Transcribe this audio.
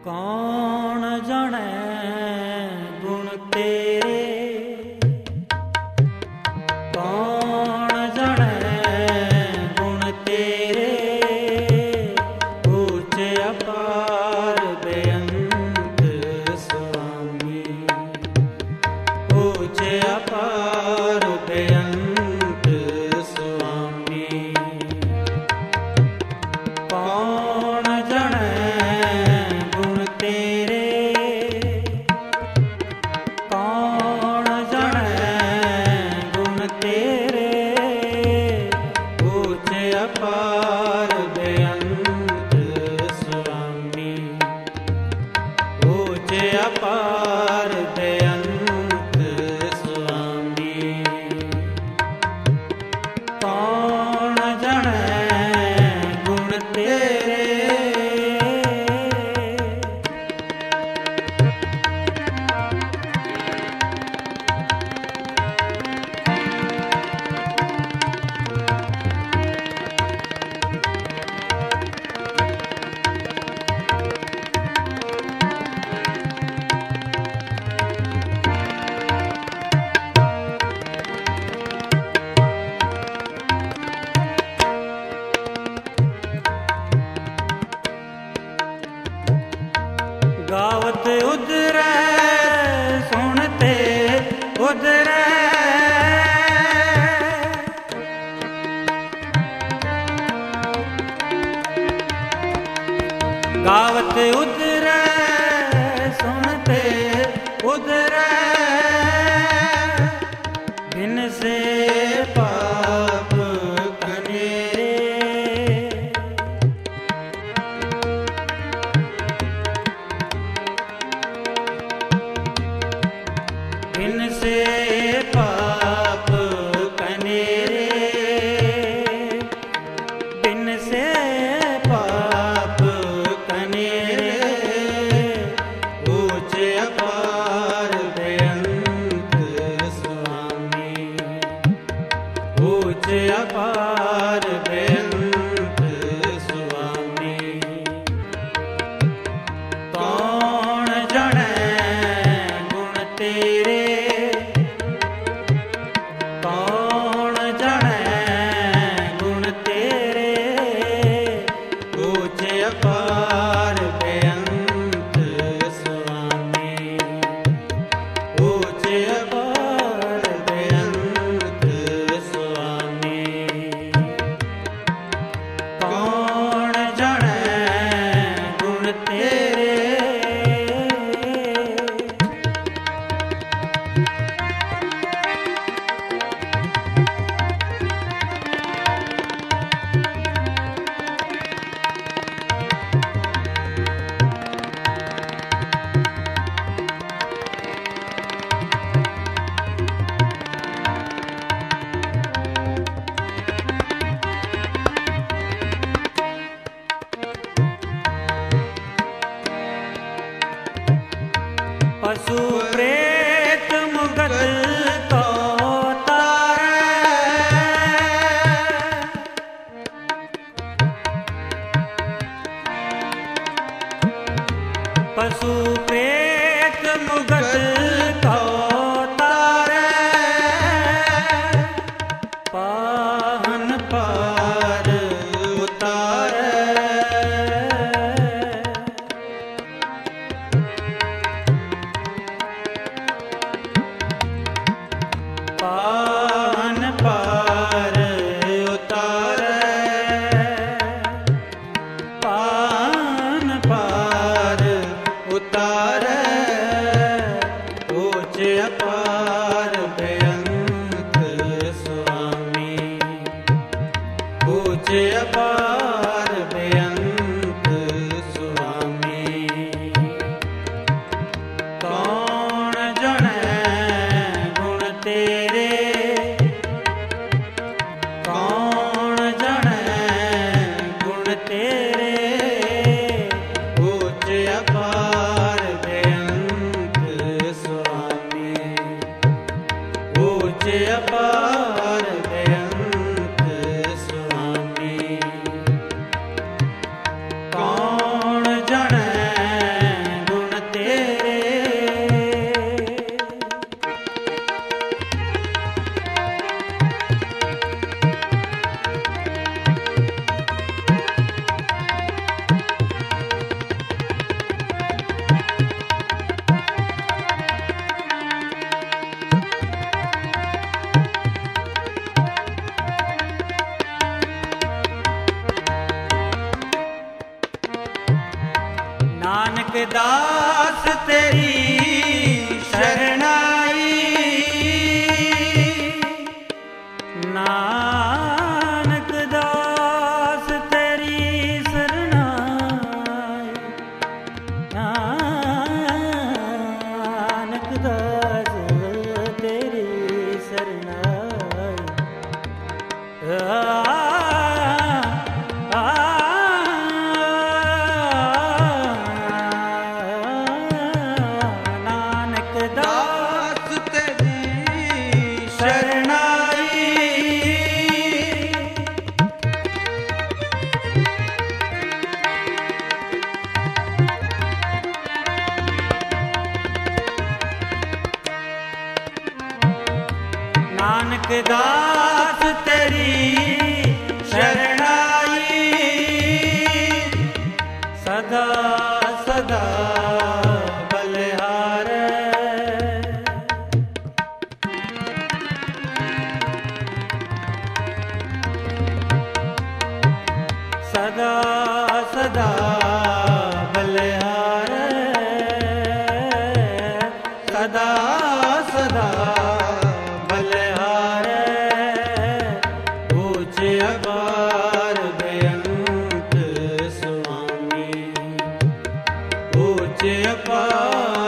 कौन जाने गुण तेरे, कौन जाने गुण तेरे, ऊंचे अपार बेअंत स्वामी, ऊंचे अपार बेअंत स्वामी। कौन जाने गुण तेरे, कौन जाने गुण तेरे, ऊंचे अपार बेअंत स्वामी, ऊंचे अपार बेअंत स्वामी। कौन जाने गुण तेरे, गावत उदरै सुनते उदरै, गावत उदरै सुनते उदरै, बिन से पाप कनेरे, बिन से पाप कनेरे, बिन से पाप कनेरे, ऊंचे अपार बेअंत स्वामी, ऊंचे अपार बेअंत स्वामी। कौन जाने गुण तेरे, कौन जाने गुण तेरे, ऊंचे अपार बेअंत स्वामी, ऊंचे अपार बेअंत स्वामी। कौन जाने गुण तेरे, पशु प्रेत मुगत को तारै, पशु प्रेत मुगत को तारै, पाहन पार उतारै, पाहन पार उतारै, पाहन पार उतारै, ਨਾਨਕ ਦਾਸ ਤੇਰੀ ਸ਼ਰਨਾਈ, ਨਾਨਕ ਦਾਸ ਤੇਰੀ ਸ਼ਰਨਾਈ, ਨਾਨਕ ਦਾਸ ਤੇਰੀ ਸ਼ਰਨਾਈ। ਨਾਨਕ ਦਾਸ ਤੇਰੀ ਸ਼ਰਨਾਈ, ਸਦਾ ਸਦਾ ਬਲਿਹਾਰੈ, ਸਦਾ ਸਦਾ ਬਲਿਹਾਰੈ, ਸਦਾ ਸਦਾ ਅਪਾਰ ਬੇਅੰਤ ਸੁਆਮੀ, ਊਚ ਅਪਾਰ